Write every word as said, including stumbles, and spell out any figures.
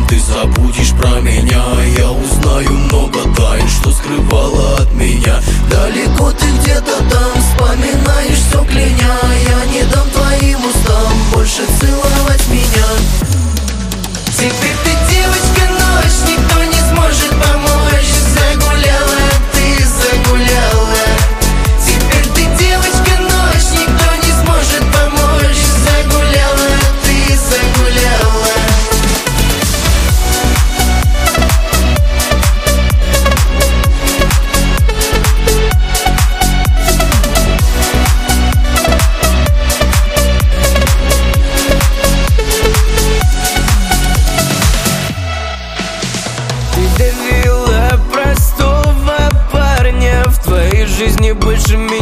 ты забудешь про меня. Я узнаю много тайн, что скрывала от меня. Далеко ты где-то там, вспоминаешь все кляня. Я не дам твоим устам больше целовать меня. Теперь ты девочка ночь, никто не сможет помочь. Загуляла, ты загуляла. Теперь ты девочка ночь, никто не сможет помочь. Загуляла, ты загуляла. Ты довела простого парня, в твоей жизни больше меня